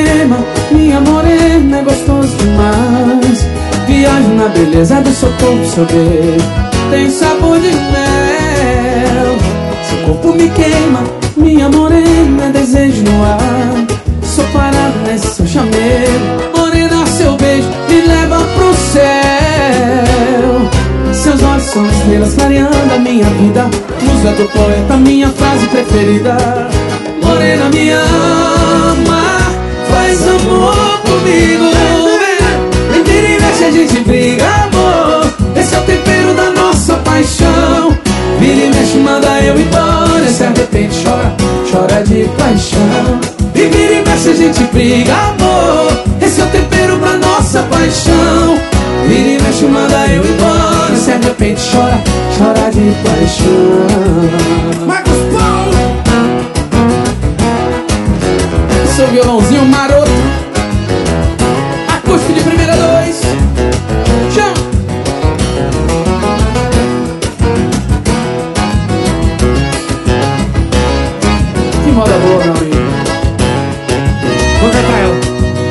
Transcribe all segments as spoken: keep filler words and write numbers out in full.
queima, minha morena é gostoso demais. Viajo na beleza do seu corpo, seu beijo tem sabor de mel. Seu corpo me queima, minha morena é desejo no ar. Sou parado nesse seu chamego, morena, seu beijo me leva pro céu. Seus olhos são estrelas clareando a minha vida, musa do poeta, minha frase preferida. Morena, me ama, faz amor comigo. Vem, vira e mexe, a gente briga, amor. Esse é o tempero da nossa paixão. Vira e mexe, manda eu embora. Se arrepende, chora, chora de paixão. E vira e mexe, a gente briga, amor. Esse é o tempero da nossa paixão. Vira e mexe, manda eu embora. Se arrepende, chora, chora de paixão. Marcos Paulo, seu violãozinho maroto, acústico de primeira dois. Chama. Que moda boa, meu amigo. Vou cantar ela.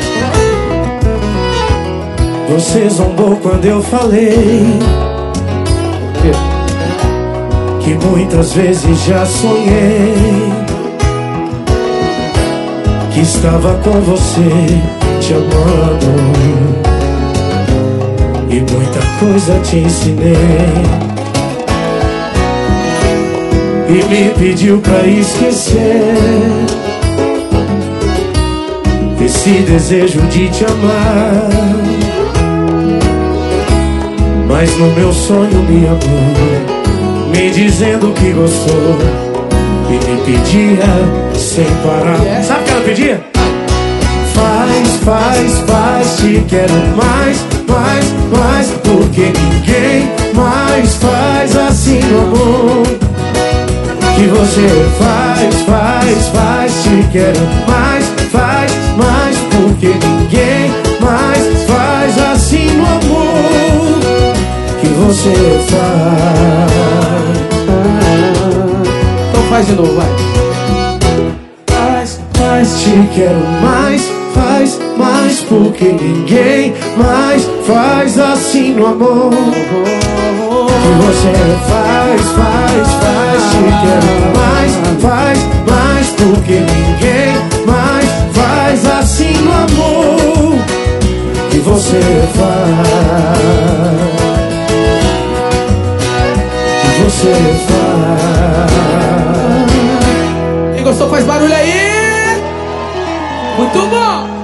Você zombou quando eu falei que muitas vezes já sonhei que estava com você, te amando, e muita coisa te ensinei. E me pediu pra esquecer esse desejo de te amar. Mas no meu sonho me amou, me dizendo que gostou, e me pedia sem parar. Yeah. Sabe o que ela pedia? Faz, faz, faz, te quero mais, mais, mais, porque ninguém mais faz assim no amor. Que você faz, faz, faz, te quero mais, faz, mais, porque ninguém mais faz assim no amor. Que você faz. Então faz de novo, vai. Faz, faz, te quero mais, faz, mais, porque ninguém mais faz assim no amor. Que você faz, faz, faz, te quero mais, faz, mais, porque ninguém mais faz assim no amor. Que você faz. Você faz. Quem gostou faz barulho aí. Muito bom.